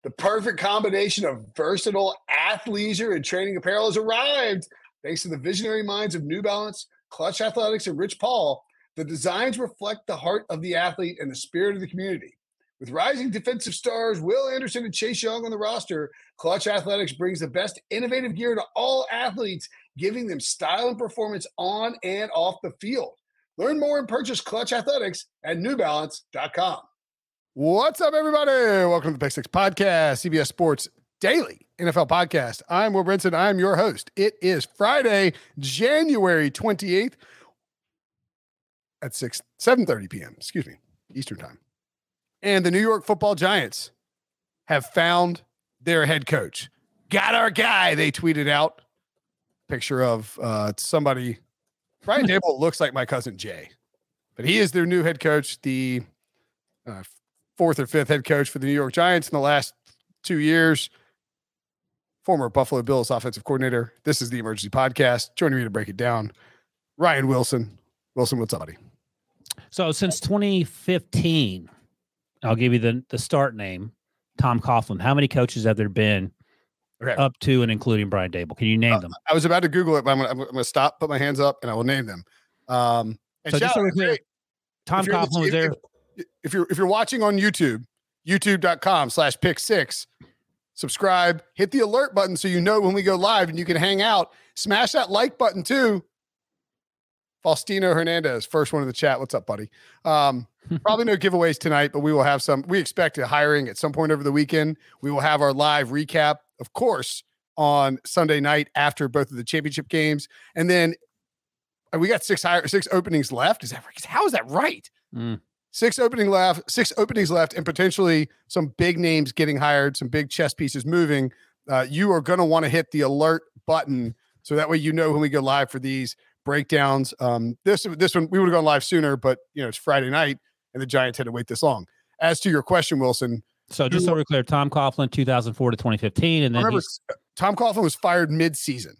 The perfect combination of versatile athleisure and training apparel has arrived. Thanks to the visionary minds of New Balance, Clutch Athletics, and Rich Paul, the designs reflect the heart of the athlete and the spirit of the community. With rising defensive stars Will Anderson and Chase Young on the roster, Clutch Athletics brings the best innovative gear to all athletes, giving them style and performance on and off the field. Learn more and purchase Clutch Athletics at newbalance.com. What's up, everybody? Welcome to the Pick Six Podcast, CBS Sports Daily NFL Podcast. I'm Will Brinson. I'm your host. It is Friday, January 28th at 7:30 p.m., Eastern Time. And the New York Football Giants have found their head coach. Got our guy, they tweeted out. Picture of somebody. Brian Daboll looks like my cousin Jay, but he is their new head coach, the fourth or fifth head coach for the New York Giants in the last 2 years. Former Buffalo Bills offensive coordinator. This is the Emergency Podcast. Joining me to break it down, Ryan Wilson. Wilson, what's up, buddy? So since 2015, I'll give you the start name, Tom Coughlin. How many coaches have there been up to and including Brian Daboll? Can you name them? I was about to Google it, but I'm going to stop, put my hands up, and I will name them. And so just so we're clear, Tom Coughlin was there. If you're watching on YouTube, youtube.com/pick6, subscribe, hit the alert button so you know when we go live and you can hang out. Smash that like button too. Faustino Hernandez, first one in the chat. What's up, buddy? Probably no giveaways tonight, but we will have some. We expect a hiring at some point over the weekend. We will have our live recap, of course, on Sunday night after both of the championship games. And then we got six openings left. How is that right? Six openings left, and potentially some big names getting hired, some big chess pieces moving. You are going to want to hit the alert button so that way you know when we go live for these breakdowns. This one we would have gone live sooner, but it's Friday night and the Giants had to wait this long. As to your question, Wilson. So just so we're clear, Tom Coughlin, 2004 to 2015, and then remember, Tom Coughlin was fired mid-season,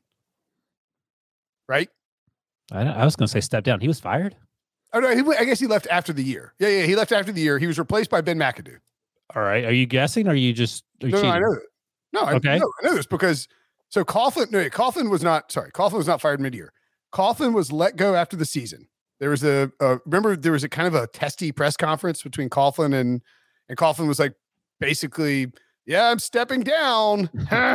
right? I was going to say step down. He was fired. Oh no, I guess he left after the year. Yeah, he left after the year. He was replaced by Ben McAdoo. All right, are you guessing? Or are you just no, I know that. No, okay. I know this because Coughlin was not fired mid-year. Coughlin was let go after the season. There was remember there was a kind of a testy press conference between Coughlin and Coughlin was like, basically, yeah, I'm stepping down.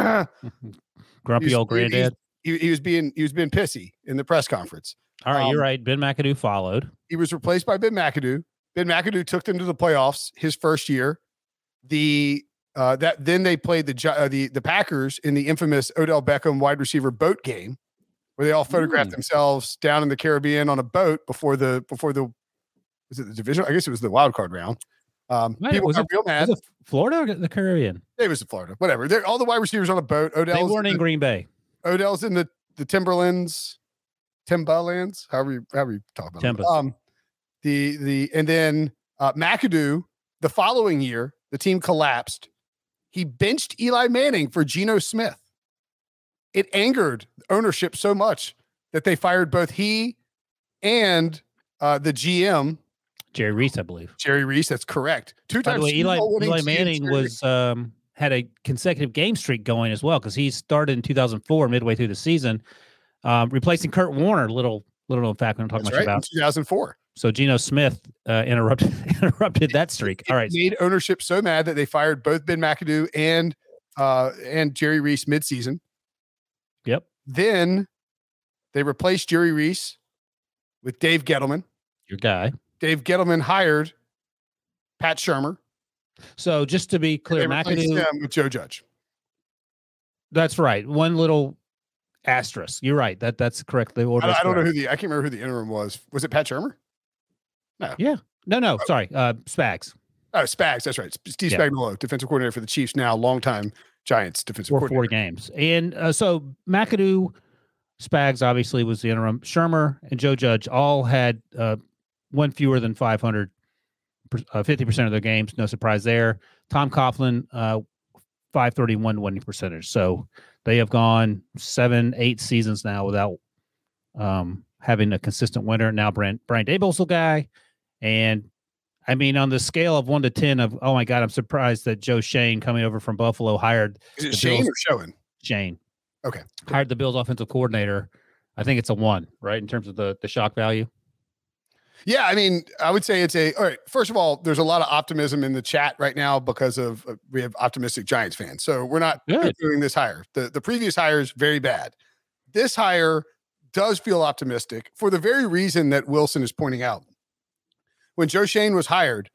Grumpy old granddad. He was being pissy in the press conference. All right, you're right. Ben McAdoo followed. He was replaced by Ben McAdoo. Ben McAdoo took them to the playoffs his first year. Then they played the Packers in the infamous Odell Beckham wide receiver boat game, where they all photographed themselves down in the Caribbean on a boat before the was it the division? I guess it was the wild card round. People got real mad. Was it Florida or the Caribbean? It was Florida. Whatever. All the wide receivers on a boat. They weren't in Green Bay. Odell's in the Timberlands, however you talk about Timba. it. And then McAdoo, the following year, the team collapsed. He benched Eli Manning for Geno Smith. It angered ownership so much that they fired both he and the GM. Jerry Reese, I believe. Jerry Reese, that's correct. By the way, Eli Manning was had a consecutive game streak going as well because he started in 2004, midway through the season, replacing Kurt Warner. Little known fact we don't talk much about. In 2004. So Geno Smith interrupted that streak. All right, made ownership so mad that they fired both Ben McAdoo and Jerry Reese midseason. Yep. Then they replaced Jerry Reese with Dave Gettleman. Your guy. Dave Gettleman hired Pat Shurmur. So just to be clear, McAdoo with Joe Judge. That's right. One little asterisk. You're right. That's correct. The order. I don't know I can't remember who the interim was. Was it Pat Shurmur? No. Yeah. No. Sorry. Spags. Oh, Spags. That's right. Steve Spagnuolo, defensive coordinator for the Chiefs, now longtime Giants defensive coordinator. 4 games. And so McAdoo, Spags obviously was the interim. Shurmur and Joe Judge all had one fewer than 500, 50% of their games. No surprise there. Tom Coughlin, 531 winning percentage. So they have gone 7-8 seasons now without having a consistent winner. Now Brian Daboll's the guy. And I mean, on the scale of 1 to 10 of, oh my God, I'm surprised that Joe Schoen coming over from Buffalo hired. Is it Shane or Schoen? Shane. Okay. Hired the Bills offensive coordinator. I think it's a 1, right? In terms of the shock value. Yeah, I mean, I would say all right. First of all, there's a lot of optimism in the chat right now because of we have optimistic Giants fans. So we're not doing this hire. The previous hire is very bad. This hire does feel optimistic for the very reason that Wilson is pointing out. When Joe Schoen was hired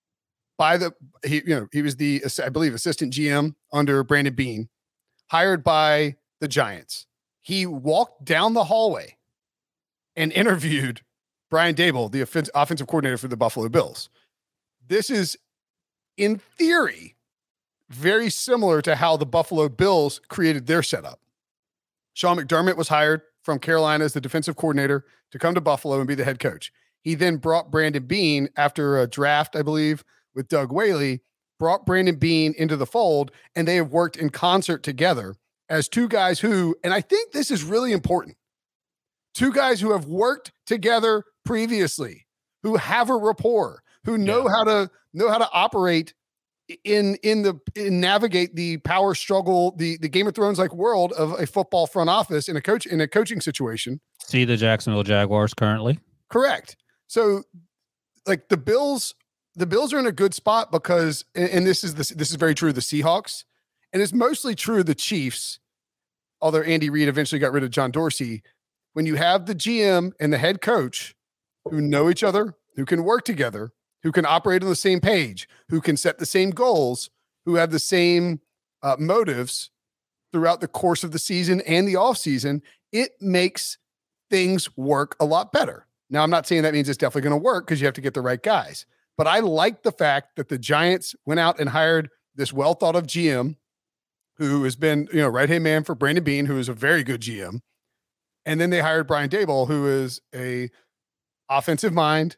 by he was the, I believe, assistant GM under Brandon Beane, hired by the Giants. He walked down the hallway and interviewed Brian Daboll, the offensive coordinator for the Buffalo Bills. This is, in theory, very similar to how the Buffalo Bills created their setup. Sean McDermott was hired from Carolina as the defensive coordinator to come to Buffalo and be the head coach. He then brought Brandon Beane after a draft, I believe, with Doug Whaley, brought Brandon Beane into the fold, and they have worked in concert together as two guys who, and I think this is really important, two guys who have worked together previously, who have a rapport, who know how to operate in navigate the power struggle, the Game of Thrones like world of a football front office in a coaching situation. See the Jacksonville Jaguars currently. Correct. So like the Bills are in a good spot because, and this is very true of the Seahawks, and it's mostly true of the Chiefs, although Andy Reid eventually got rid of John Dorsey. When you have the GM and the head coach who know each other, who can work together, who can operate on the same page, who can set the same goals, who have the same motives throughout the course of the season and the offseason, it makes things work a lot better. Now, I'm not saying that means it's definitely going to work because you have to get the right guys. But I like the fact that the Giants went out and hired this well-thought-of GM who has been, right-hand man for Brandon Beane, who is a very good GM. And then they hired Brian Daboll, who is a offensive mind,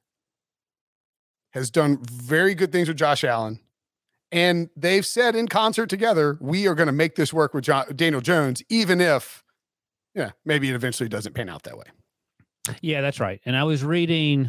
has done very good things with Josh Allen. And they've said in concert together, we are going to make this work with Daniel Jones, even if, maybe it eventually doesn't pan out that way. Yeah, that's right. And I was reading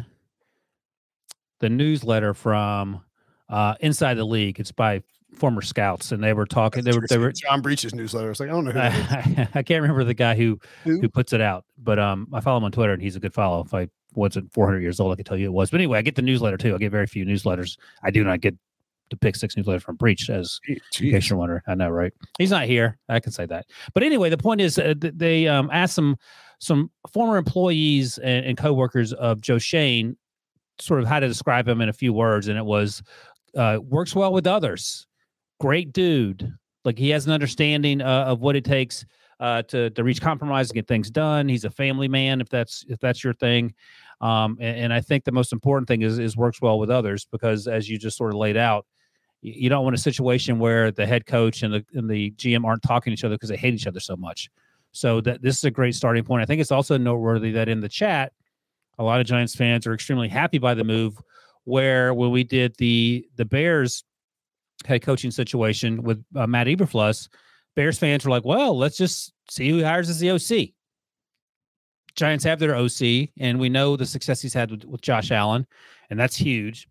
the newsletter from Inside the League. It's by former scouts, and they were talking. They were John Breach's newsletter. I was like, I don't know who that is. I can't remember the guy who puts it out, but I follow him on Twitter, and he's a good follow. If I wasn't 400 years old, I could tell you it was. But anyway, I get the newsletter too. I get very few newsletters. I do not get the Pick Six newsletter from Breach, as in case you're wondering. I know, right? He's not here. I can say that. But anyway, the point is they asked some former employees and coworkers of Joe Schoen sort of how to describe him in a few words, and it was works well with others. Great dude. Like he has an understanding of what it takes to reach compromise and get things done. He's a family man, if that's your thing. And I think the most important thing is works well with others, because as you just sort of laid out, you don't want a situation where the head coach and the GM aren't talking to each other because they hate each other so much. So that this is a great starting point. I think it's also noteworthy that in the chat, a lot of Giants fans are extremely happy by the move, where when we did the Bears head coaching situation with Matt Eberflus, Bears fans were like, well, let's just see who hires as the OC. Giants have their OC, and we know the success he's had with Josh Allen, and that's huge.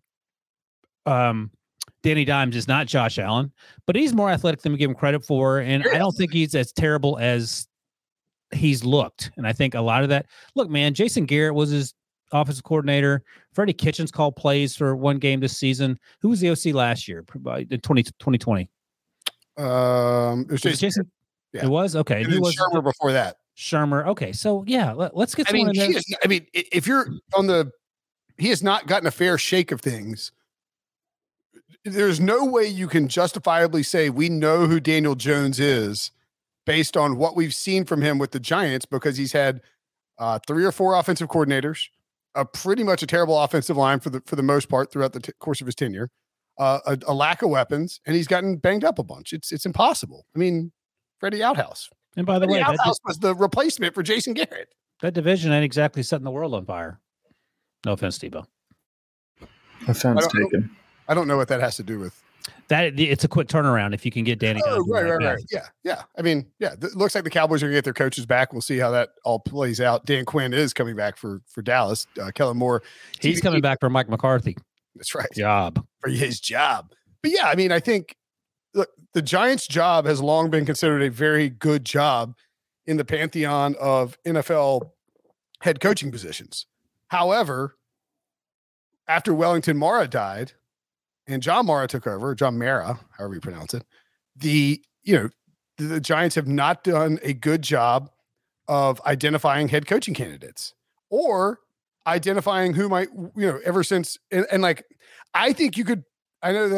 Danny Dimes is not Josh Allen, but he's more athletic than we give him credit for, and I don't think he's as terrible as he's looked. And I think a lot of that, look, man, Jason Garrett was his offensive coordinator. Freddie Kitchens called plays for one game this season. Who was the OC last year in 2020? It was Jason. Yeah. It was? Okay. And who was Shurmur before that? Shurmur. Okay. So yeah, let's get someone in there. If you're he has not gotten a fair shake of things. There's no way you can justifiably say we know who Daniel Jones is based on what we've seen from him with the Giants, because he's had 3 or 4 offensive coordinators, pretty much a terrible offensive line for the most part throughout the course of his tenure, a lack of weapons, and he's gotten banged up a bunch. It's impossible. I mean, Freddie Outhouse. And by the way, Outhouse was the replacement for Jason Garrett. That division ain't exactly setting the world on fire. No offense, Tebow. Offense taken. I don't know what that has to do with that. It's a quick turnaround if you can get Danny. Right. Yeah. I mean, it looks like the Cowboys are going to get their coaches back. We'll see how that all plays out. Dan Quinn is coming back for Dallas. Kellen Moore, he's coming back for Mike McCarthy. That's right. Job. For his job. But yeah, I mean, I think look, the Giants' job has long been considered a very good job in the pantheon of NFL head coaching positions. However, after Wellington Mara died and John Mara took over, John Mara, however you pronounce it, the Giants have not done a good job of identifying head coaching candidates or identifying who might, ever since. And like, I think you could, I know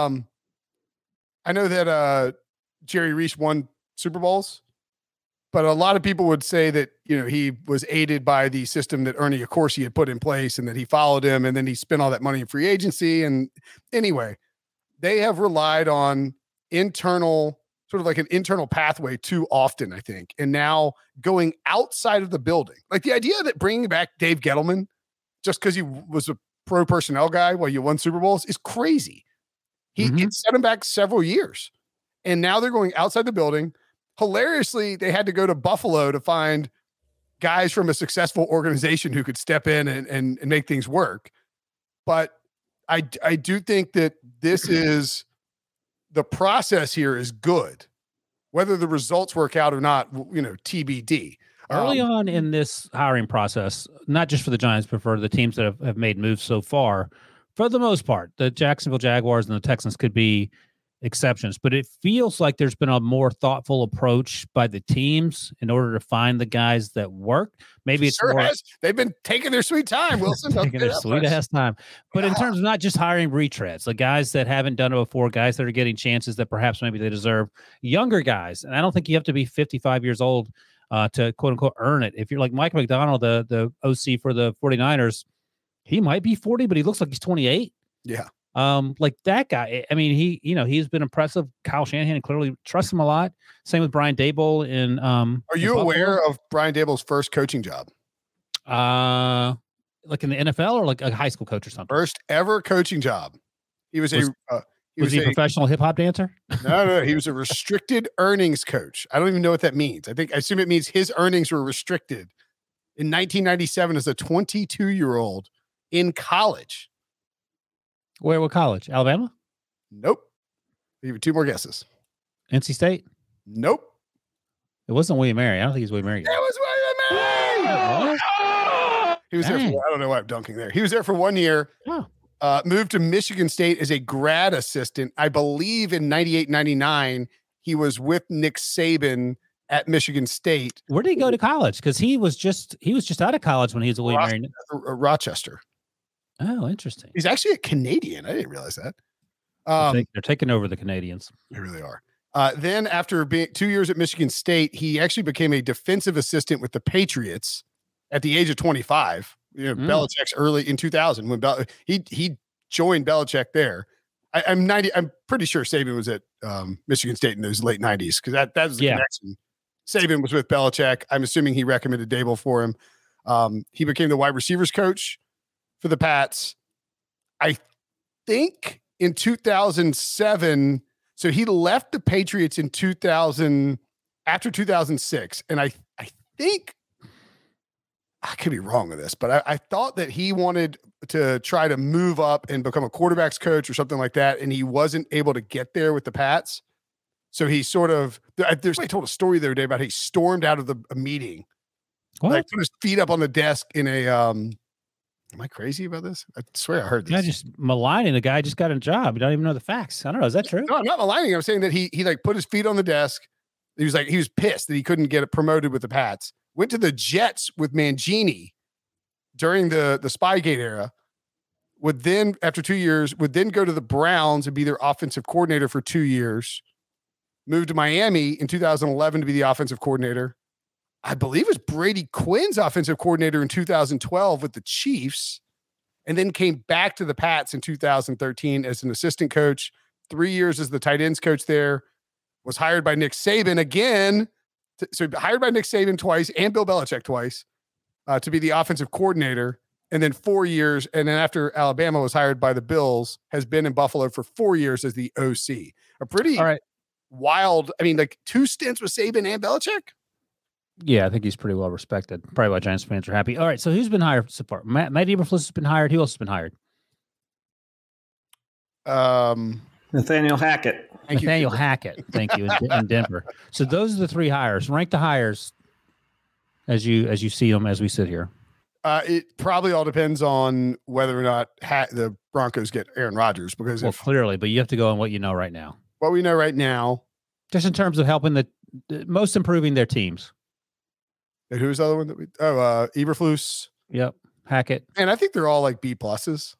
that Jerry Reese won Super Bowls, but a lot of people would say that, he was aided by the system that Ernie Accorsi had put in place and that he followed him and then he spent all that money in free agency. And anyway, they have relied on sort of like an internal pathway too often, I think. And now going outside of the building, like the idea that bringing back Dave Gettleman just because he was a pro personnel guy while you won Super Bowls is crazy. It set him back several years. And now they're going outside the building. Hilariously, they had to go to Buffalo to find guys from a successful organization who could step in and make things work. But I do think that this is the process here is good. Whether the results work out or not, TBD. Early on in this hiring process, not just for the Giants, but for the teams that have made moves so far, for the most part, the Jacksonville Jaguars and the Texans could be exceptions, but it feels like there's been a more thoughtful approach by the teams in order to find the guys that work. Maybe it's they've been taking their sweet time, Wilson. Taking their sweet ass time. But in terms of not just hiring retreads, like guys that haven't done it before, guys that are getting chances that perhaps maybe they deserve, younger guys. And I don't think you have to be 55 years old to quote unquote earn it. If you're like Mike McDonald, the OC for the 49ers, he might be 40, but he looks like he's 28. Yeah. Like that guy, I mean, he's been impressive. Kyle Shanahan clearly trusts him a lot. Same with Brian Daboll in Are you aware of Brian Daboll's first coaching job? Like in the NFL or like a high school coach or something? First ever coaching job. He was a professional hip hop dancer? No, he was a restricted earnings coach. I don't even know what that means. I assume it means his earnings were restricted in 1997 as a 22-year-old in college. What college? Alabama? Nope. I'll give you two more guesses. NC State? Nope. It wasn't William Mary. I don't think he's William Mary. It was William Mary. Oh, he was there for, I don't know why I'm dunking there. He was there for 1 year. Oh. Moved to Michigan State as a grad assistant. I believe in 98, 99, he was with Nick Saban at Michigan State. Where did he go to college? Because he was just out of college when he was a William Mary. Rochester. Oh, interesting. He's actually a Canadian. I didn't realize that. They're taking over the Canadians. They really are. Then after being 2 years at Michigan State, he actually became a defensive assistant with the Patriots at the age of 25. Belichick's early in 2000 when he joined Belichick there. I'm pretty sure Saban was at Michigan State in those late 90s because that was the connection. Saban was with Belichick. I'm assuming he recommended Daboll for him. He became the wide receivers coach for the Pats. I think in 2007, so he left the Patriots in 2000 after 2006, and I think I could be wrong with this, but I thought that he wanted to try to move up and become a quarterback's coach or something like that, and he wasn't able to get there with the Pats. So he sort of I told a story the other day about he stormed out of a meeting, like put his feet up on the desk in a Am I crazy about this? I swear I heard this. Yeah, just maligning the guy just got a job. You don't even know the facts. I don't know. Is that true? No, I'm not maligning. I'm saying that he like put his feet on the desk. He was pissed that he couldn't get it promoted with the Pats. Went to the Jets with Mangini during the Spygate era. Would then, after 2 years, go to the Browns and be their offensive coordinator for 2 years. Moved to Miami in 2011 to be the offensive coordinator. I believe it was Brady Quinn's offensive coordinator in 2012 with the Chiefs, and then came back to the Pats in 2013 as an assistant coach, 3 years as the tight ends coach there, was hired by Nick Saban again. So hired by Nick Saban twice and Bill Belichick twice to be the offensive coordinator, and then 4 years. And then after Alabama was hired by the Bills, has been in Buffalo for 4 years as the OC. A pretty wild, I mean, like 2 stints with Saban and Belichick. Yeah, I think he's pretty well respected. Probably why Giants fans are happy. All right, so who's been hired so far? Matt Eberflus has been hired. Who else has been hired? Nathaniel Hackett. Nathaniel Hackett. Thank you. In Denver. So those are the 3 hires. Rank the hires as you see them as we sit here. It probably all depends on whether or not the Broncos get Aaron Rodgers, because clearly, but you have to go on what you know right now. What we know right now, just in terms of helping the most improving their teams. And who's the other one that Eberflus? Yep, Hackett. And I think they're all like B pluses.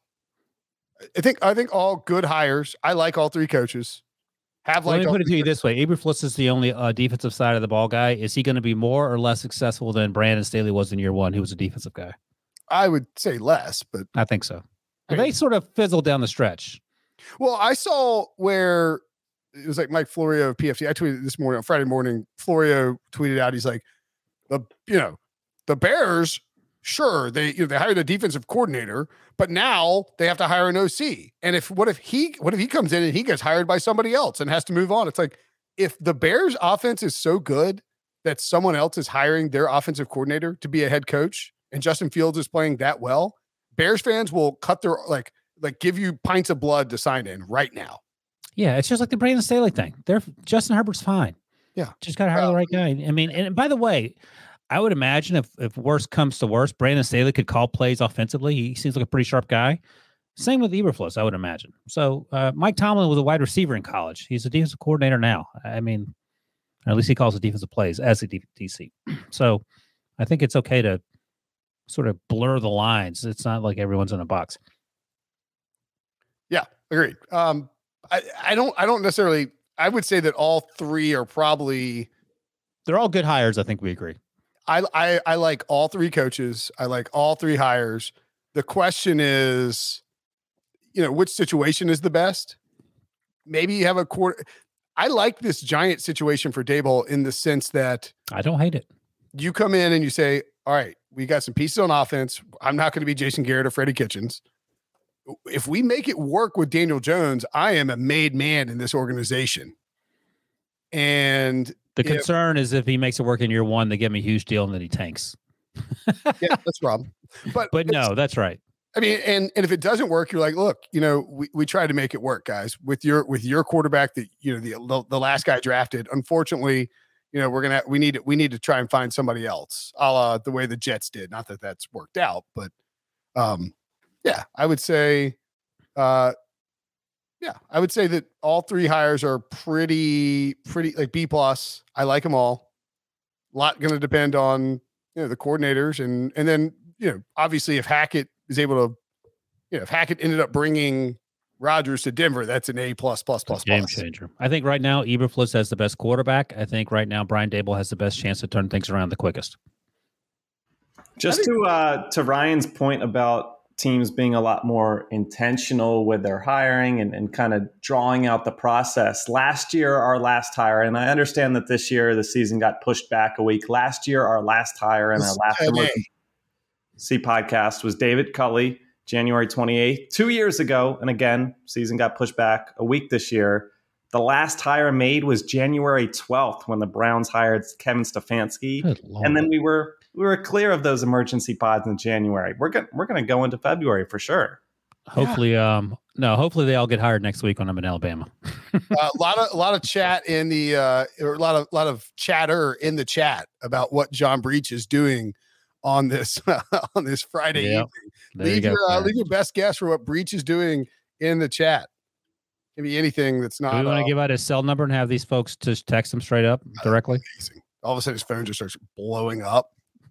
I think all good hires. I like all 3 coaches. Let me put it to you this way: Eberflus is the only defensive side of the ball guy. Is he going to be more or less successful than Brandon Staley was in year 1, who was a defensive guy? I would say less, but I think so. They sort of fizzled down the stretch. Well, I saw where it was like Mike Florio of PFT. I tweeted this morning on Friday morning. Florio tweeted out, he's like, the Bears, sure, they hired a defensive coordinator, but now they have to hire an OC. And what if he comes in and he gets hired by somebody else and has to move on? It's like, if the Bears offense is so good that someone else is hiring their offensive coordinator to be a head coach, and Justin Fields is playing that well, Bears fans will cut their like give you pints of blood to sign in right now. Yeah, it's just like the Brandon Staley thing. Justin Herbert's fine. Yeah, just got to hire the right guy. I mean, and by the way, I would imagine if worst comes to worst, Brandon Staley could call plays offensively. He seems like a pretty sharp guy. Same with Eberflus, I would imagine. So Mike Tomlin was a wide receiver in college. He's a defensive coordinator now. I mean, at least he calls the defensive plays as a DC. So I think it's okay to sort of blur the lines. It's not like everyone's in a box. Yeah, agreed. I don't necessarily. I would say that all 3 are probably. They're all good hires. I think we agree. I like all 3 coaches. I like all 3 hires. The question is, which situation is the best? Maybe you have a quarter. I like this Giant situation for Daboll in the sense that I don't hate it. You come in and you say, all right, we got some pieces on offense. I'm not going to be Jason Garrett or Freddie Kitchens. If we make it work with Daniel Jones, I am a made man in this organization. And the concern is if he makes it work in year 1, they give him a huge deal and then he tanks. Yeah, that's the problem. But no, that's right. I mean, and if it doesn't work, you're like, look, we tried to make it work, guys, with your quarterback that, the last guy drafted. Unfortunately, we need to try and find somebody else, a la the way the Jets did. Not that that's worked out, but yeah, I would say that all 3 hires are pretty like B plus. I like them all. A lot going to depend on the coordinators and then obviously if Hackett is able to, if Hackett ended up bringing Rodgers to Denver, that's an A plus. Game changer. I think right now Eberflus has the best quarterback. I think right now Brian Daboll has the best chance to turn things around the quickest. Just to Ryan's point about teams being a lot more intentional with their hiring and kind of drawing out the process. Last year, our last hire, and I understand that this year the season got pushed back a week. Last year, our last hire and our last emergency podcast was David Culley, January 28th. 2 years ago, and again, season got pushed back a week this year. The last hire made was January 12th when the Browns hired Kevin Stefanski. And then we were clear of those emergency pods in January. We're going to go into February for sure. Hopefully, hopefully they all get hired next week when I'm in Alabama. A lot of chat in the or a lot of chatter in the chat about what John Breech is doing on this Friday evening. Leave your best guess for what Breech is doing in the chat. Give me anything that's not. Do we want to give out his cell number and have these folks just text him straight up directly? Amazing. All of a sudden, his phone just starts blowing up.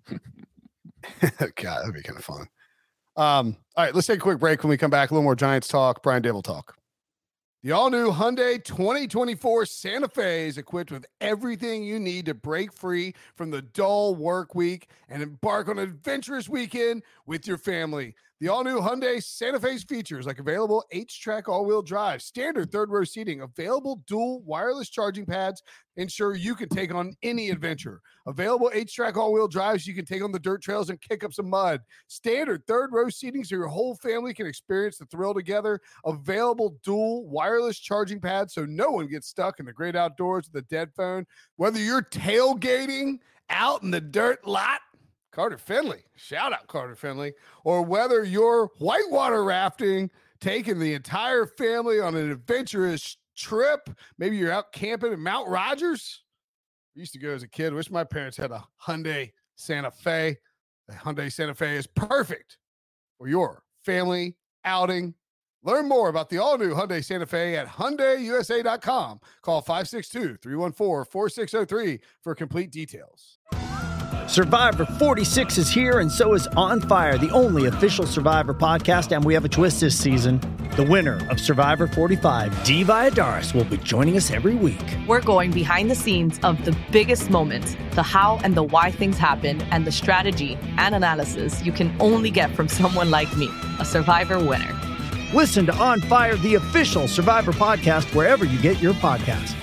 God, that'd be kind of fun. All right, let's take a quick break. When we come back, a little more Giants talk, Brian Daboll talk. The all-new Hyundai 2024 Santa Fe is equipped with everything you need to break free from the dull work week and embark on an adventurous weekend with your family. The all-new Hyundai Santa Fe's features like available H-Track all-wheel drive, standard third-row seating, available dual wireless charging pads, ensure you can take on any adventure. Available H-Track all-wheel drives, you can take on the dirt trails and kick up some mud. Standard third-row seating so your whole family can experience the thrill together. Available dual wireless charging pads so no one gets stuck in the great outdoors with a dead phone. Whether you're tailgating out in the dirt lot, Carter Finley, shout out Carter Finley, or whether you're whitewater rafting, taking the entire family on an adventurous trip. Maybe you're out camping in Mount Rogers. I used to go as a kid. Wish my parents had a Hyundai Santa Fe. The Hyundai Santa Fe is perfect for your family outing. Learn more about the all-new Hyundai Santa Fe at HyundaiUSA.com. Call 562-314-4603 for complete details. Survivor 46 is here, and so is On Fire, the only official Survivor podcast, and we have a twist this season. The winner of Survivor 45, Dee Valladares, will be joining us every week. We're going behind the scenes of the biggest moments, the how and the why things happen, and the strategy and analysis you can only get from someone like me, a Survivor winner. Listen to On Fire, the official Survivor podcast, wherever you get your podcast.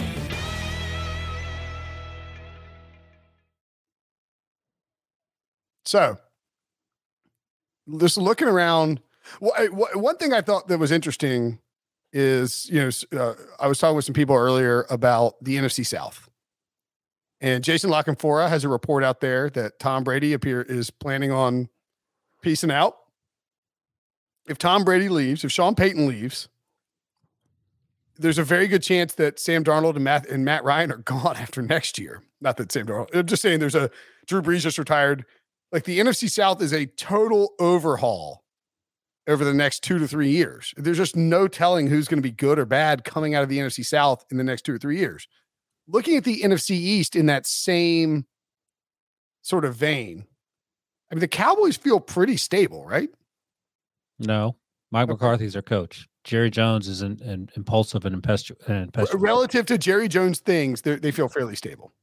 So, just looking around, one thing I thought that was interesting is, I was talking with some people earlier about the NFC South. And Jason Lockenfora has a report out there that Tom Brady is planning on peacing out. If Tom Brady leaves, if Sean Payton leaves, there's a very good chance that Sam Darnold and Matt Ryan are gone after next year. Not that Sam Darnold. I'm just saying Drew Brees just retired. Like, the NFC South is a total overhaul over the next 2 to 3 years. There's just no telling who's going to be good or bad coming out of the NFC South in the next 2 or 3 years. Looking at the NFC East in that same sort of vein, I mean, the Cowboys feel pretty stable, right? No, Mike McCarthy's their coach. Jerry Jones is an impulsive and impetuous. Relative to Jerry Jones things, they feel fairly stable.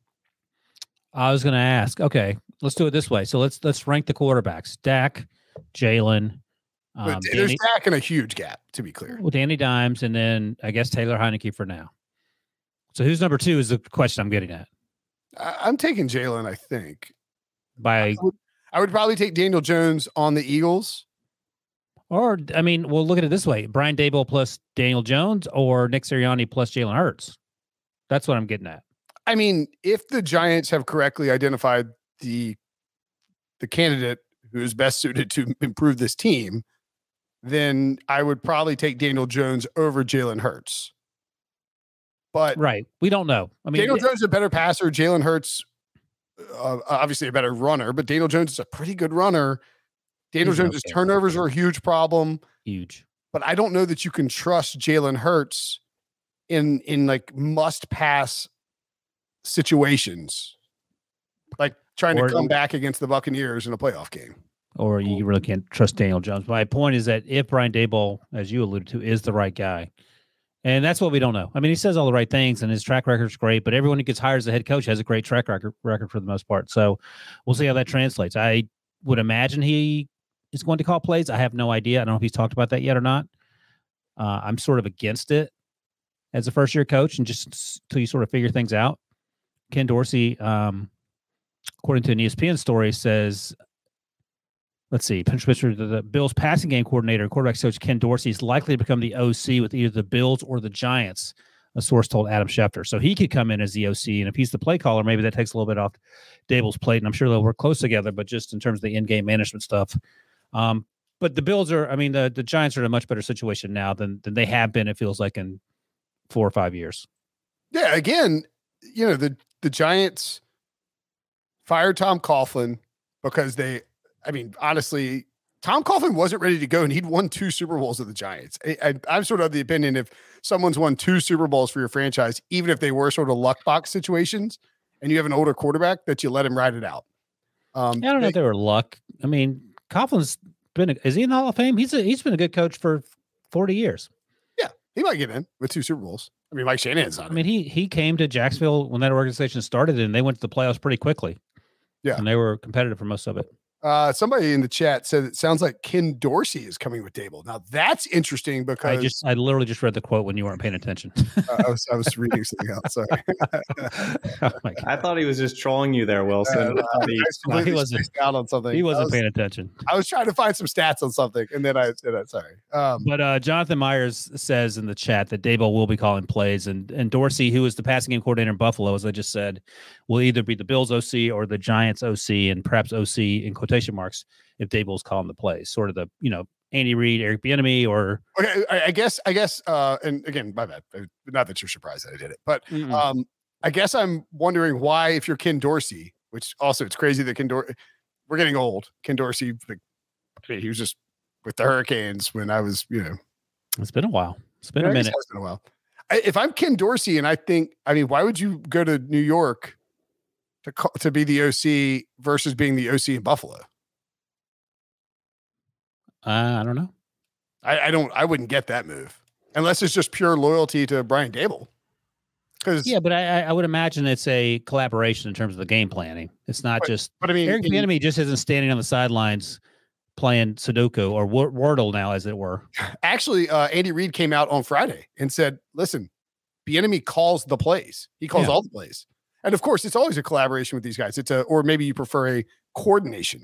I was going to ask. Okay, let's do it this way. So let's rank the quarterbacks: Dak, Jalen. There's Dak and a huge gap, to be clear. Well, Danny Dimes, and then I guess Taylor Heineke for now. So who's number 2 is the question I'm getting at. I'm taking Jalen, I think. I would probably take Daniel Jones on the Eagles. Or, I mean, we'll look at it this way: Brian Daboll plus Daniel Jones, or Nick Sirianni plus Jalen Hurts. That's what I'm getting at. I mean, if the Giants have correctly identified the candidate who is best suited to improve this team, then I would probably take Daniel Jones over Jalen Hurts. But right, we don't know. I mean, Daniel Jones is a better passer. Jalen Hurts, obviously a better runner, but Daniel Jones is a pretty good runner. Daniel Jones' turnovers are a huge problem. Huge. But I don't know that you can trust Jalen Hurts in like must-pass situations, like trying to come back against the Buccaneers in a playoff game. Or you really can't trust Daniel Jones. My point is that if Brian Daboll, as you alluded to, is the right guy, and that's what we don't know. I mean, he says all the right things, and his track record is great, but everyone who gets hired as a head coach has a great track record for the most part. So we'll see how that translates. I would imagine he is going to call plays. I have no idea. I don't know if he's talked about that yet or not. I'm sort of against it as a first-year coach, and just until you sort of figure things out. Ken Dorsey, according to an ESPN story, says, let's see, the Bills passing game coordinator and quarterback coach Ken Dorsey is likely to become the OC with either the Bills or the Giants, a source told Adam Schefter. So he could come in as the OC, and if he's the play caller, maybe that takes a little bit off Daboll's plate, and I'm sure they'll work close together, but just in terms of the in-game management stuff. But the Bills are, I mean, the Giants are in a much better situation now than they have been, it feels like, in 4 or 5 years. Yeah, again, the Giants fired Tom Coughlin because honestly, Tom Coughlin wasn't ready to go, and he'd won 2 Super Bowls with the Giants. I'm sort of the opinion, if someone's won 2 Super Bowls for your franchise, even if they were sort of luck box situations, and you have an older quarterback, that you let him ride it out. I don't know if they were luck. I mean, Coughlin's is he in the Hall of Fame? He's been a good coach for 40 years. Yeah, he might get in with 2 Super Bowls. I mean, Mike Shanahan's on it. I mean, he came to Jacksonville when that organization started, and they went to the playoffs pretty quickly. Yeah, and they were competitive for most of it. Somebody in the chat said it sounds like Ken Dorsey is coming with Daboll. Now that's interesting because I literally just read the quote when you weren't paying attention. I was reading something else. Sorry. Oh my God. I thought he was just trolling you there, Wilson. He wasn't out on something. He wasn't paying attention. I was trying to find some stats on something, and then I said that. Sorry. But Jonathan Myers says in the chat that Daboll will be calling plays, and Dorsey, who is the passing game coordinator in Buffalo, as I just said, will either be the Bills OC or the Giants OC, and perhaps OC in quotation marks if Daboll's calling the plays. Sort of the Andy Reid, Eric Bieniemy, or okay, I guess, and again, my bad. Not that you're surprised that I did it, but I guess I'm wondering why, if you're Ken Dorsey, which also it's crazy that we're getting old. Ken Dorsey, he was just with the Hurricanes when I was, it's been a while. It's been a minute. It's been a while. If I'm Ken Dorsey, and why would you go to New York to be the OC versus being the OC in Buffalo? I don't know. I wouldn't get that move unless it's just pure loyalty to Brian Daboll. Yeah, but I would imagine it's a collaboration in terms of the game planning. It's not just. But I mean, Eric Bieniemy just isn't standing on the sidelines playing Sudoku or Wordle now, as it were. Actually, Andy Reid came out on Friday and said, "Listen, Bieniemy calls the plays. He calls all the plays, and of course, it's always a collaboration with these guys. Or maybe you prefer a coordination.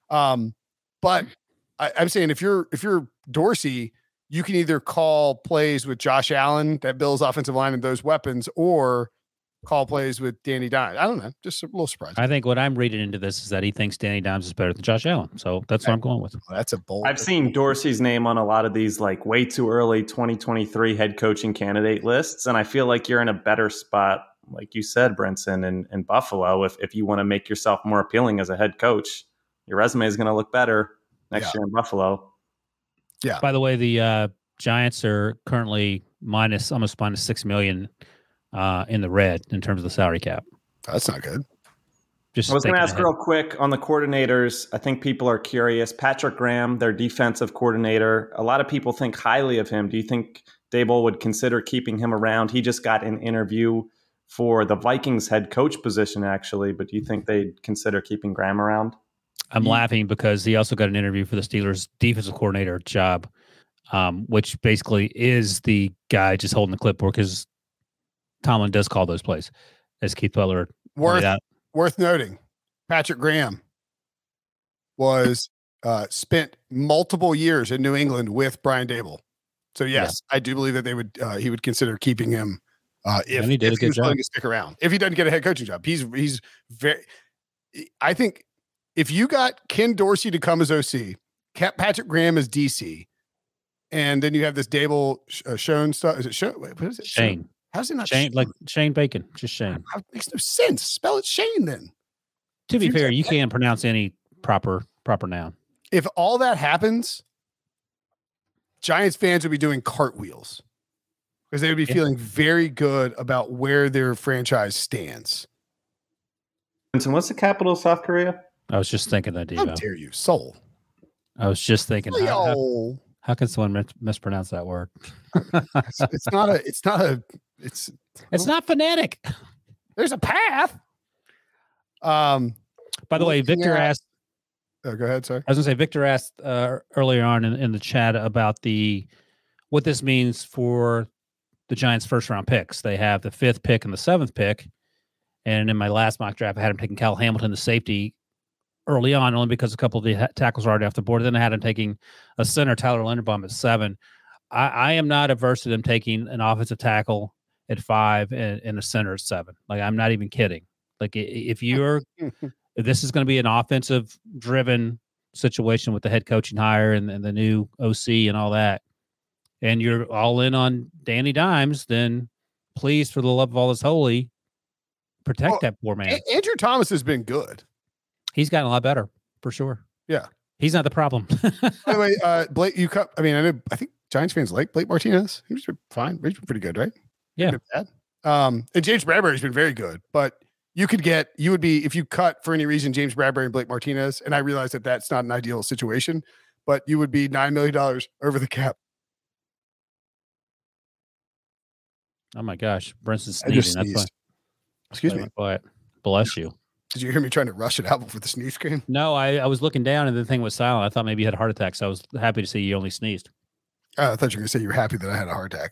But I'm saying if you're Dorsey, you can either call plays with Josh Allen, that Bills offensive line, and those weapons, or call plays with Danny Dimes. I don't know. Just a little surprised. I think what I'm reading into this is that he thinks Danny Dimes is better than Josh Allen. So that's what I'm going with. That's a bold. I've seen Dorsey's name on a lot of these like way too early 2023 head coaching candidate lists. And I feel like you're in a better spot, like you said, Brinson, in Buffalo. If you want to make yourself more appealing as a head coach, your resume is going to look better next year in Buffalo. Yeah. By the way, the Giants are currently almost minus $6 million in the red in terms of the salary cap. That's not good. I was going to ask real quick on the coordinators. I think people are curious. Patrick Graham, their defensive coordinator, a lot of people think highly of him. Do you think Daboll would consider keeping him around? He just got an interview for the Vikings head coach position, actually. But do you think they'd consider keeping Graham around? I'm laughing because he also got an interview for the Steelers defensive coordinator job, which basically is the guy just holding the clipboard because Tomlin does call those plays, as Keith Butler pointed out. Worth noting, Patrick Graham was spent multiple years in New England with Brian Daboll. So yes, I do believe that he would consider keeping him if he was willing to stick around. If he doesn't get a head coaching job, he's very. I think if you got Ken Dorsey to come as OC, kept Patrick Graham as DC, and then you have this Daboll Schoen stuff. Is it Schoen? Wait, what is it? Shane. How's it not Shane? Like Shane Bacon, just Shane. It makes no sense. Spell it Shane then. To be fair, you can't pronounce any proper noun. If all that happens, Giants fans would be doing cartwheels because they would be feeling very good about where their franchise stands. And what's the capital of South Korea? I was just thinking that, Devo. How dare you, Seoul? I was just thinking, how can someone mispronounce that word? It's not phonetic. There's a path. By the way, Victor asked. Oh, go ahead. Sorry. I was going to say, Victor asked earlier on in the chat about what this means for the Giants' first round picks. They have the 5th pick and the 7th pick. And in my last mock draft, I had him taking Cal Hamilton, the safety, early on, only because a couple of the tackles were already off the board. Then I had him taking a center, Tyler Linderbaum, at 7. I am not averse to them taking an offensive tackle at 5 and a center at 7. Like, I'm not even kidding. Like, if this is going to be an offensive driven situation with the head coaching hire and the new OC and all that, and you're all in on Danny Dimes, then please, for the love of all that's holy, protect that poor man. Andrew Thomas has been good. He's gotten a lot better, for sure. Yeah. He's not the problem. By the way, Blake, I think Giants fans like Blake Martinez. He was fine. He's been pretty good, right? Yeah. And James Bradbury's been very good, but if you cut for any reason James Bradbury and Blake Martinez, and I realize that that's not an ideal situation, but you would be $9 million over the cap. Oh my gosh. Brinson's sneezing. That's why. Excuse me. Quiet. Bless you. Did you hear me trying to rush it out before the sneeze came? No, I was looking down and the thing was silent. I thought maybe you had a heart attack, so I was happy to see you only sneezed. I thought you were going to say you were happy that I had a heart attack.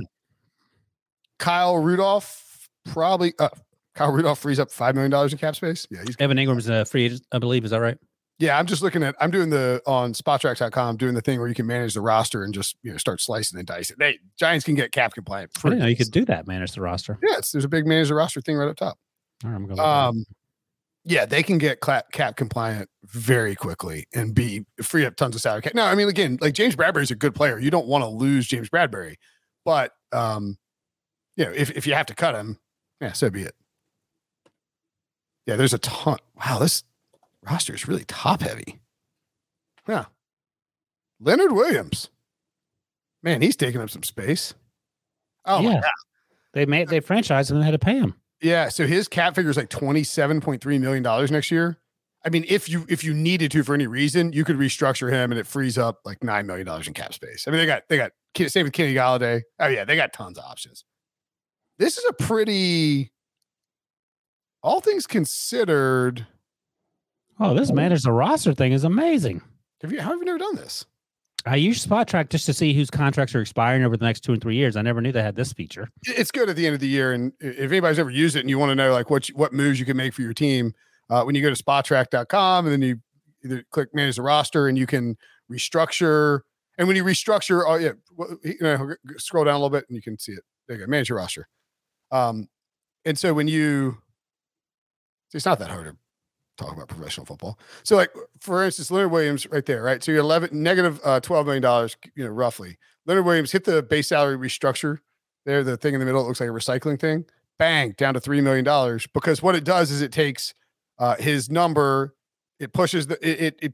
Kyle Rudolph frees up $5 million in cap space. Yeah, Evan Ingram's a free agent, I believe. Is that right? Yeah, I'm doing on Spottracks.com, doing the thing where you can manage the roster and just start slicing and dicing. Giants can get cap compliant. I didn't know you could do that, manage the roster. Yes, there's a big manage the roster thing right up top. All right, I'm going Yeah, they can get cap compliant very quickly and free up tons of salary cap. No, I mean, again, like James Bradbury is a good player. You don't want to lose James Bradbury, but if you have to cut him, yeah, so be it. Yeah, there's a ton. Wow, this roster is really top heavy. Yeah, Leonard Williams, man, he's taking up some space. Oh yeah. My God, they franchised him and had to pay him. Yeah, so his cap figure is like $27.3 million next year. I mean, if you needed to for any reason, you could restructure him and it frees up like $9 million in cap space. I mean, they got same with Kenny Galladay. Oh yeah, they got tons of options. This is a pretty, all things considered. Oh, this manage the roster thing is amazing. How have you never done this? I use Spot Track just to see whose contracts are expiring over the next 2 and 3 years. I never knew they had this feature. It's good at the end of the year. And if anybody's ever used it and you want to know like what moves you can make for your team, when you go to spottrack.com and then you either click manage the roster and you can restructure. And when you restructure, scroll down a little bit and you can see it. There you go, manage your roster. And so it's not that hard to talk about professional football. So like, for instance, Leonard Williams right there, right? So you're negative $12 million, roughly. Leonard Williams hit the base salary restructure there. The thing in the middle, it looks like a recycling thing. Bang, down to $3 million, because what it does is it takes his number, it pushes it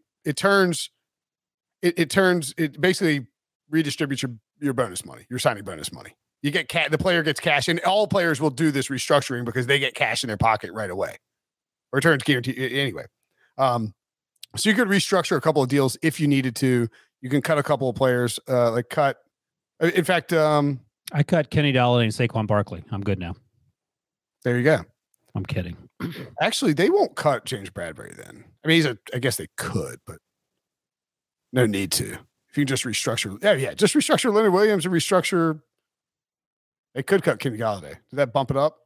basically redistributes your bonus money, your signing bonus money. You get the player gets cash, and all players will do this restructuring because they get cash in their pocket right away. Returns guaranteed anyway. So you could restructure a couple of deals if you needed to. You can cut a couple of players, in fact, I cut Kenny Galladay and Saquon Barkley. I'm good now. There you go. I'm kidding. Actually, they won't cut James Bradbury then. I mean, I guess they could, but no need to. If you can just restructure. Yeah. Just restructure Leonard Williams and restructure. They could cut Kenny Galladay. Did that bump it up?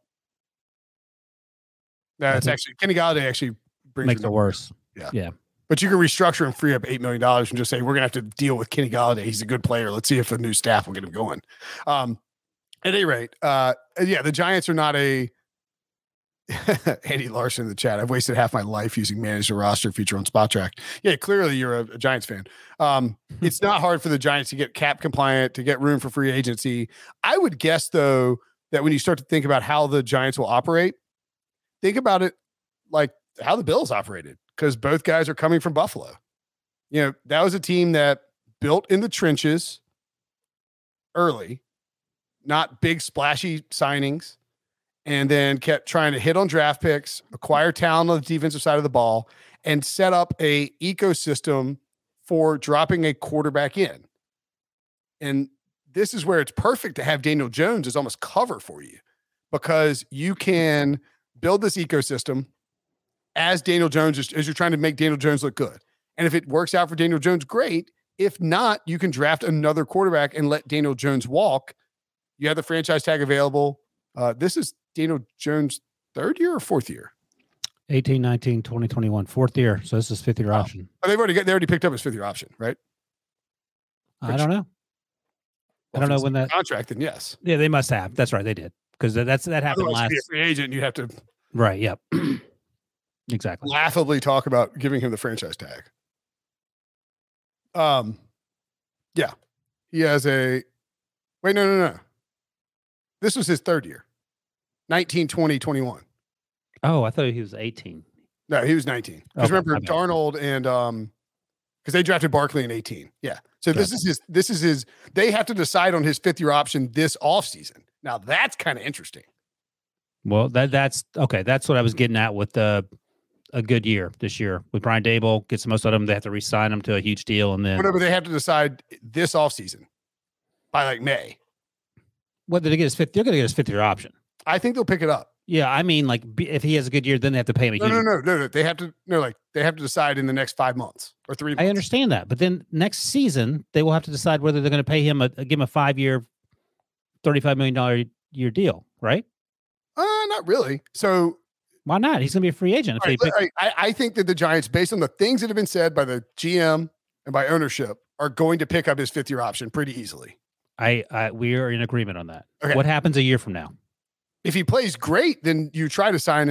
No, it's actually Kenny Galladay actually makes it worse. Yeah. But you can restructure and free up $8 million and just say, we're going to have to deal with Kenny Galladay. He's a good player. Let's see if a new staff will get him going. At any rate, the Giants are not a Andy Larson in the chat. I've wasted half my life using manage the roster feature on Spot Track. Yeah, clearly you're a Giants fan. It's not hard for the Giants to get cap compliant, to get room for free agency. I would guess, though, that when you start to think about how the Giants will operate, think about it like how the Bills operated, because both guys are coming from Buffalo. You know, that was a team that built in the trenches early, not big splashy signings, and then kept trying to hit on draft picks, acquire talent on the defensive side of the ball, and set up a ecosystem for dropping a quarterback in. And this is where it's perfect to have Daniel Jones as almost cover for you, because you can build this ecosystem as Daniel Jones, as you're trying to make Daniel Jones look good. And if it works out for Daniel Jones, great. If not, you can draft another quarterback and let Daniel Jones walk. You have the franchise tag available. This is Daniel Jones' third year or fourth year? 18, 19, 20, 21, fourth year. So this is fifth year option. Oh, they already picked up his fifth year option, right? I don't know. I don't know when that contract. Then yes. Yeah, they must have. That's right. They did, because that happened last. To be a free agent, you have to. Right. Yep. Exactly. Laughably talk about giving him the franchise tag. Yeah, he has a. Wait, no. This was his third year. 19, 20, 21. Oh, I thought he was 18. No, he was 19. Because remember Darnold and because they drafted Barkley in 18. Yeah. So this is his. They have to decide on his fifth year option this offseason. Now that's kind of interesting. Well, that's okay. That's what I was getting at with a good year this year with Brian Daboll. Gets most of them. They have to re-sign them to a huge deal, and then whatever they have to decide this offseason by like May. What did they get his fifth? They're going to get his fifth year option. I think they'll pick it up. Yeah, I mean, like if he has a good year, then they have to pay him. No. They have to decide in the next 5 months or 3 months. I understand that, but then next season they will have to decide whether they're going to pay him give him a 5-year, $35 million year deal, right? Not really. So why not? He's going to be a free agent. I think that the Giants, based on the things that have been said by the GM and by ownership, are going to pick up his fifth year option pretty easily. We are in agreement on that. Okay. What happens a year from now? If he plays great, then you try to sign him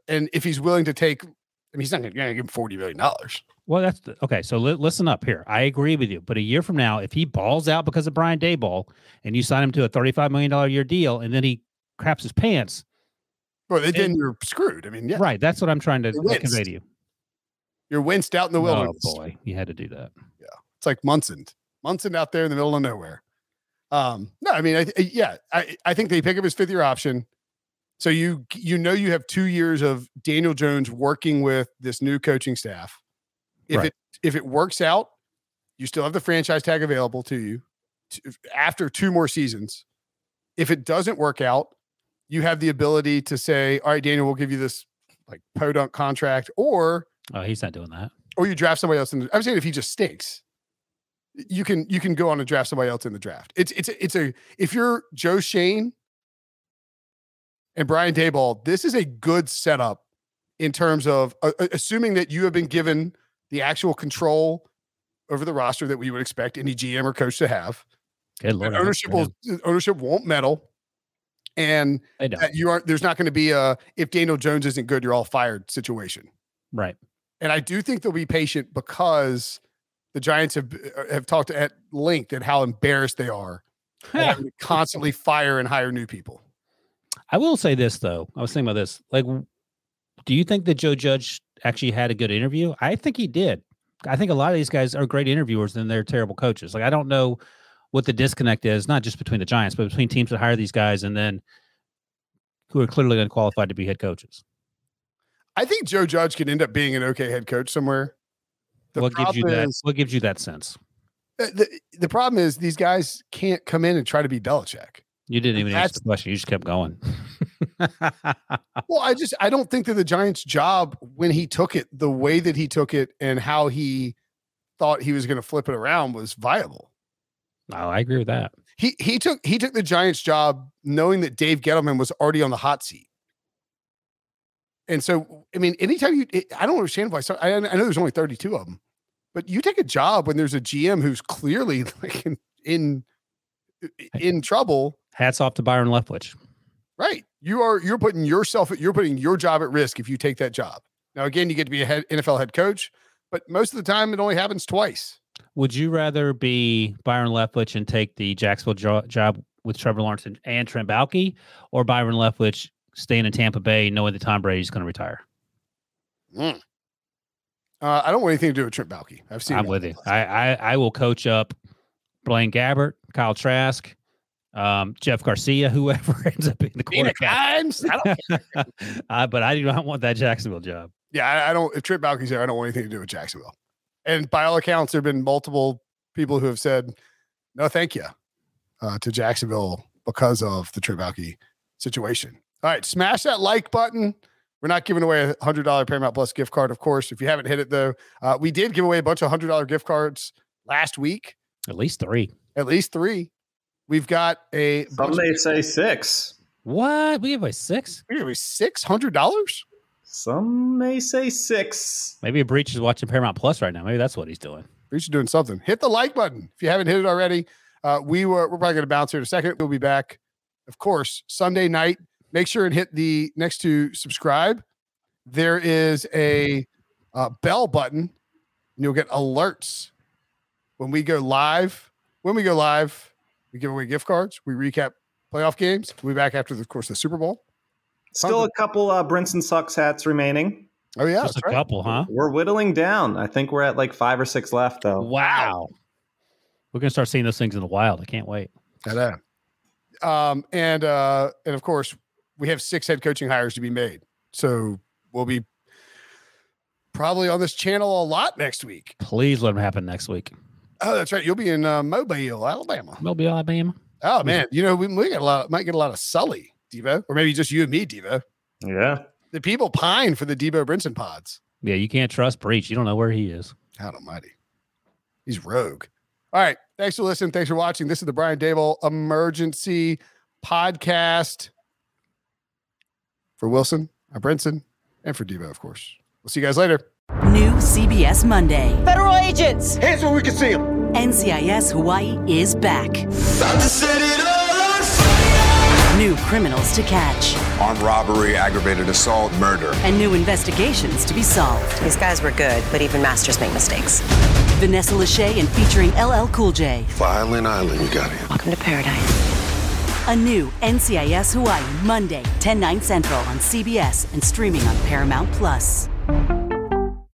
And if he's willing to take, I mean, he's not going to give him $40 million. Well, okay. So listen up here. I agree with you. But a year from now, if he balls out because of Brian Daboll and you sign him to a $35 million a year deal and then he craps his pants. Well, then you're screwed. I mean, yeah. Right. That's what I'm trying to convey to you. You're winced out in the wilderness. Oh, boy. You had to do that. Yeah. It's like Munson out there in the middle of nowhere. No, I mean, I think they pick up his 5th-year option. So you have 2 years of Daniel Jones working with this new coaching staff. If it works out, you still have the franchise tag available to you after 2 more seasons. If it doesn't work out, you have the ability to say, all right, Daniel, we'll give you this like podunk contract, or he's not doing that. Or you draft somebody else. I'm saying if he just stinks, you can go on and draft somebody else in the draft. If you're Joe Schoen and Brian Daboll, this is a good setup in terms of assuming that you have been given the actual control over the roster that we would expect any GM or coach to have. Good Lord, ownership won't meddle. And there's not going to be if Daniel Jones isn't good, you're all fired situation. Right. And I do think they'll be patient because the Giants have talked at length at how embarrassed they are having to constantly fire and hire new people. I will say this though. I was thinking about this. Like, do you think that Joe Judge actually had a good interview? I think he did. I think a lot of these guys are great interviewers and they're terrible coaches. Like, I don't know what the disconnect is, not just between the Giants, but between teams that hire these guys and then who are clearly unqualified to be head coaches. I think Joe Judge could end up being an okay head coach somewhere. What gives you that sense? The problem is these guys can't come in and try to be Belichick. You didn't even answer the question. You just kept going. Well, I don't think that the Giants' job when he took it, the way that he took it and how he thought he was going to flip it around was viable. No, I agree with that. He took the Giants' job knowing that Dave Gettleman was already on the hot seat. And so, I mean, anytime I don't understand why. I know there's only 32 of them, but you take a job when there's a GM who's clearly like in trouble. Hats off to Byron Leftwich. Right. You're putting your job at risk if you take that job. Now, again, you get to be a NFL head coach, but most of the time it only happens twice. Would you rather be Byron Leftwich and take the Jacksonville job with Trevor Lawrence and Trent Baalke, or Byron Leftwich staying in Tampa Bay knowing that Tom Brady's going to retire? I don't want anything to do with Trent Baalke. I'm with you. I will coach up Blaine Gabbert, Kyle Trask, Jeff Garcia, whoever ends up being the quarterback. But I do not want that Jacksonville job. Yeah, I don't. If Trent Baalke's there, I don't want anything to do with Jacksonville. And by all accounts, there have been multiple people who have said, no, thank you to Jacksonville because of the Trent Baalke situation. All right, smash that like button. We're not giving away a $100 Paramount Plus gift card, of course. If you haven't hit it, though, we did give away a bunch of $100 gift cards last week. At least three. We've got a. Some may say 6. What? We gave away 6? We gave away $600? Some may say 6. Maybe Breach is watching Paramount Plus right now. Maybe that's what he's doing. Breach is doing something. Hit the like button if you haven't hit it already. We're probably going to bounce here in a second. We'll be back, of course, Sunday night. Make sure and hit the next to subscribe. There is a bell button, and you'll get alerts when we go live. When we go live, we give away gift cards. We recap playoff games. We'll be back after, of course, the Super Bowl. Still a couple Brinson Sucks hats remaining. Oh, yeah. Just a couple, huh? We're whittling down. I think we're at like 5 or 6 left, though. Wow. We're going to start seeing those things in the wild. I can't wait. I know. And of course, we have 6 head coaching hires to be made. So we'll be probably on this channel a lot next week. Please let them happen next week. Oh, that's right. You'll be in Mobile, Alabama. Oh, man. You know, we might get a lot of Sully, Devo, or maybe just you and me, Devo. Yeah. The people pine for the Debo Brinson pods. Yeah, you can't trust Breach. You don't know where he is. God almighty. He's rogue. All right. Thanks for listening. Thanks for watching. This is the Brian Daboll Emergency Podcast. For Wilson, Brinson, and for Devo, of course. We'll see you guys later. New CBS Monday. Federal agents! Hands where we can see them. NCIS Hawaii is back. About to set it all on fire. New criminals to catch. Armed robbery, aggravated assault, murder. And new investigations to be solved. These guys were good, but even masters make mistakes. Vanessa Lachey and featuring LL Cool J. Violin Island, you got it. Welcome to paradise. A new NCIS Hawaii, Monday, 10/9 Central on CBS and streaming on Paramount+.